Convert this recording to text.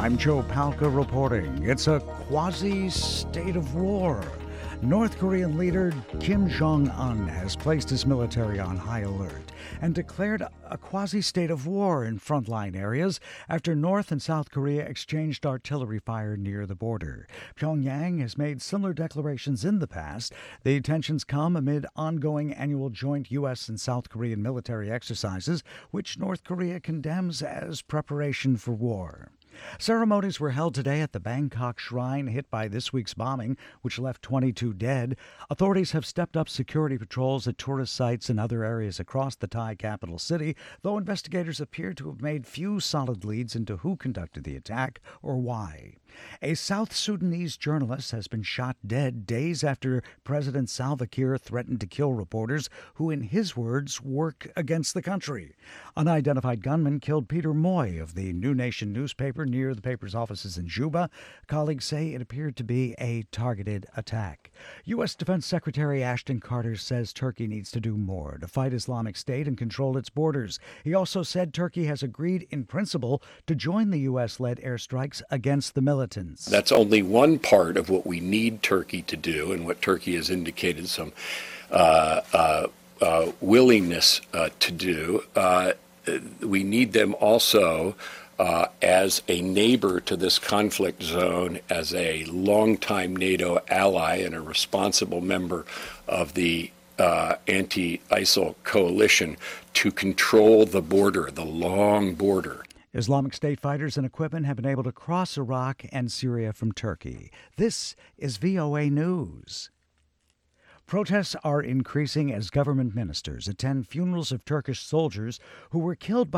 I'm Joe Palca reporting. It's a quasi-state of war. North Korean leader Kim Jong-un has placed his military on high alert and declared a quasi-state of war in frontline areas after North and South Korea exchanged artillery fire near the border. Pyongyang has made similar declarations in the past. The tensions come amid ongoing annual joint U.S. and South Korean military exercises, which North Korea condemns as preparation for war. Ceremonies were held today at the Bangkok shrine hit by this week's bombing, which left 22 dead. Authorities have stepped up security patrols at tourist sites and other areas across the Thai capital city, though investigators appear to have made few solid leads into who conducted the attack or why. A South Sudanese journalist has been shot dead days after President Salva Kiir threatened to kill reporters who, in his words, work against the country. Unidentified gunmen killed Peter Moy of the New Nation newspaper near the paper's offices in Juba. Colleagues say it appeared to be a targeted attack. U.S. Defense Secretary Ashton Carter says Turkey needs to do more to fight Islamic State and control its borders. He also said Turkey has agreed in principle to join the U.S.-led airstrikes against the militants. That's only one part of what we need Turkey to do, and what Turkey has indicated some willingness to do. We need them also as a neighbor to this conflict zone, as a longtime NATO ally and a responsible member of the anti-ISIL coalition, to control the border, the long border. Islamic State fighters and equipment have been able to cross Iraq and Syria from Turkey. This is VOA News. Protests are increasing as government ministers attend funerals of Turkish soldiers who were killed by